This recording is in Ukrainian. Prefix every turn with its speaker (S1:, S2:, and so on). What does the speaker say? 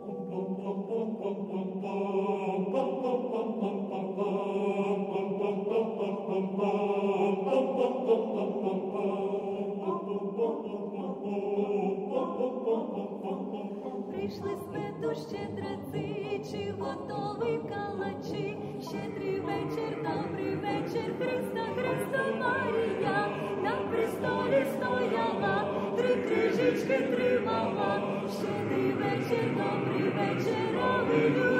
S1: Прийшли з меду щедреці, чи готові калачі? Щедрий вечір, добрий вечір, Христа, Христа Марія. На престолі стояла, три крижечки тримала. Щедрий вечір, добрий вечір, алілуя.